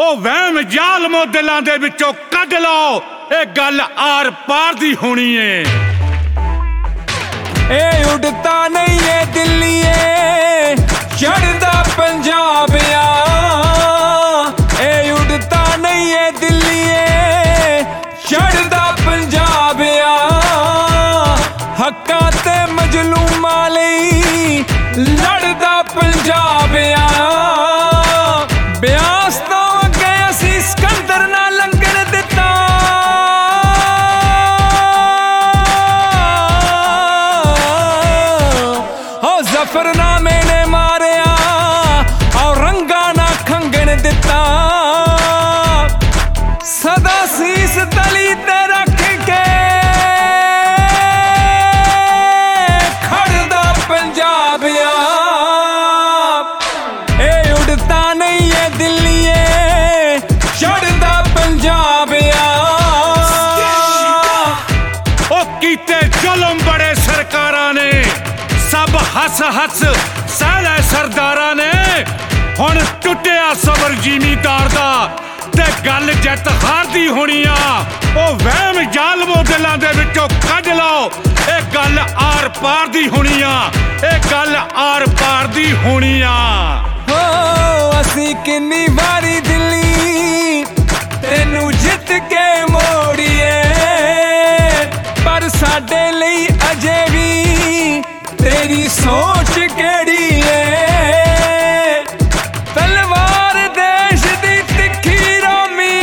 ਉਹ ਵਹਿਮ ਜ਼ਾਲਮੋ ਦਿਲਾਂ ਦੇ ਵਿੱਚੋਂ ਕੱਢ ਲਓ, ਇਹ ਗੱਲ ਆਰ ਪਾਰ ਦੀ ਹੋਣੀ ਏ। ਇਹ ਉਡਤਾ ਨਹੀਂ ਏ ਦਿੱਲੀਏ ਚੜ੍ਹਦਾ ਪੰਜਾਬ ਆ, ਇਹ ਉਡਤਾ ਨਹੀਂ ਏ ਦਿੱਲੀਏ ਚੜ੍ਹਦਾ ਪੰਜਾਬ ਆ। ਹੱਕਾਂ ਤੇ ਮਜ਼ਲੂਮਾਂ ਲਈ ਲੜਦਾ ਪੰਜਾਬ ਆ। ਬਿਆਸ ਤੋਂ ਅੱਗੇ ਅਸੀਂ ਸਿਕੰਦਰ ਨਾਲ ਲੰਘਣ ਦਿੱਤਾ, ਹੋ ਜ਼ਫਰਨਾਮੇ ਨੇ ਮਾਰਿਆ ਔਰੰਗਾ ਨਾ ਖੰਗਣ ਦਿੱਤਾ। ਸਦਾ ਸੀਸ ਤਲੀ ਤੇ ਰੱਖ ਕੇ ਖੜਦਾ ਪੰਜਾਬ ਆ। ਇਹ ਉਡਤਾ ਨਹੀਂ ਏ ਦਿੱਲੀਏ ਚੜ੍ਹਦਾ ਪੰਜਾਬ ਆ। ਉਹ ਕੀਤੇ ਜ਼ੁਲਮ ਬੜੇ ਸਰਕਾਰਾਂ ਨੇ, ਸਭ ਹੱਸ ਹੱਸ ਸਹਿ ਲੈ ਸਰਦਾਰਾਂ ਨੇ। ਹੁਣ ਟੁੱਟਿਆ ਸਬਰ ਜ਼ਿਮੀਦਾਰ ਦਾ, ਤੇ ਗੱਲ ਜਿੱਤ ਹਾਰ ਦੀ ਹੋਣੀ ਆ। ਉਹ ਵਹਿਮ ਜ਼ਾਲਮੋ ਦਿਲਾਂ ਦੇ ਵਿੱਚੋਂ ਕੱਢ ਲਓ, ਇਹ ਗੱਲ ਆਰ ਪਾਰ ਦੀ ਹੋਣੀ ਆ, ਇਹ ਗੱਲ ਆਰ ਪਾਰ ਦੀ ਹੋਣੀ ਆ। ਹੋ ਅਸੀਂ ਕਿੰਨੀ ਵਾਰੀ ਦਿੱਲੀ ਤੈਨੂੰ ਜਿੱਤ ਕੇ ਮੋੜੀਏ, ਪਰ ਸਾਡੇ ਲਈ ਅਜੇ ਵੀ ਤੇਰੀ ਸੋਚ ਕਿਹੜੀ ਏ। ਤਲਵਾਰ ਦੇਸ਼ ਦੀ ਤਿੱਖੀ ਰੋਮੀ,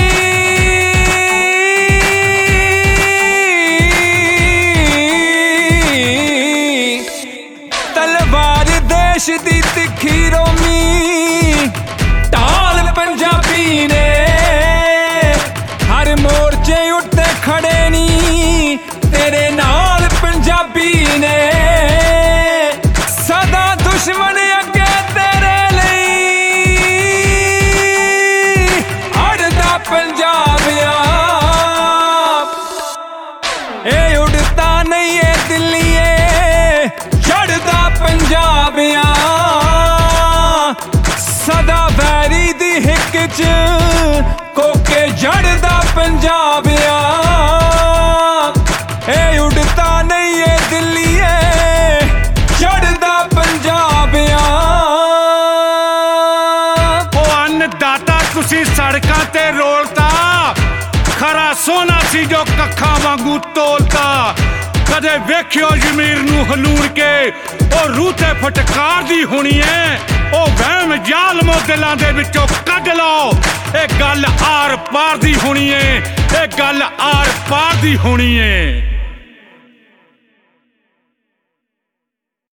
ਤਲਵਾਰ ਦੇਸ਼ ਦੀ ਤਿੱਖੀ ਰੋਮੀ, ਢਾਲ ਪੰਜਾਬੀ ਨੇ। ਹਰ ਮੋਰਚੇ ਉੱਤੇ ਖੜੇ ਨੀ ਤੇਰੇ ਨਾਲ ਪੰਜਾਬੀ ਨੇ। ਸਦਾ ਦੁਸ਼ਮਣ ਅੱਗੇ ਤੇਰੇ ਲਈ ਅੜਦਾ ਪੰਜਾਬ ਆ। ਇਹ ਉਡਤਾ ਨਹੀਂ ਏ ਦਿੱਲੀਏ ਚੜ੍ਹਦਾ ਪੰਜਾਬ ਆ। ਸਦਾ ਵੈਰੀ ਦੀ ਹਿੱਕ 'ਚ ਕੋਕੇ ਜੜਦਾ ਪੰਜਾਬ ਆ। ਇਹ ਉਡਤਾ ਨਹੀਂ ਏ ਦਿੱਲੀਏ ਚੜ੍ਹਦਾ ਪੰਜਾਬ ਆ। ਉਹ ਅੰਨਦਾਤਾ ਤੁਸੀਂ ਸੜਕਾਂ ਤੇ ਰੋਲਤਾ, ਖਰਾ ਸੋਨਾ ਸੀ ਜੋ ਕੱਖਾਂ ਵਾਂਗੂ ਤੋਲਤਾ। ਕਦੇ ਵੇਖਿਓ ਜ਼ਮੀਰ ਨੂੰ ਹਲੂਣ ਕੇ, ਉਹ ਰੂਹ ਤੇ ਫਟਕਾਰ ਦੀ ਹੋਣੀ ਏ। ਉਹ ਵਹਿਮ ਜ਼ਾਲਮੋ ਦਿਲਾਂ ਦੇ ਵਿੱਚੋਂ ਕੱਢ ਲਓ, ਇਹ ਗੱਲ ਆਰ ਪਾਰ ਦੀ ਹੋਣੀ ਏ, ਇਹ ਗੱਲ ਆਰ ਪਾਰ ਦੀ ਹੋਣੀ ਏ।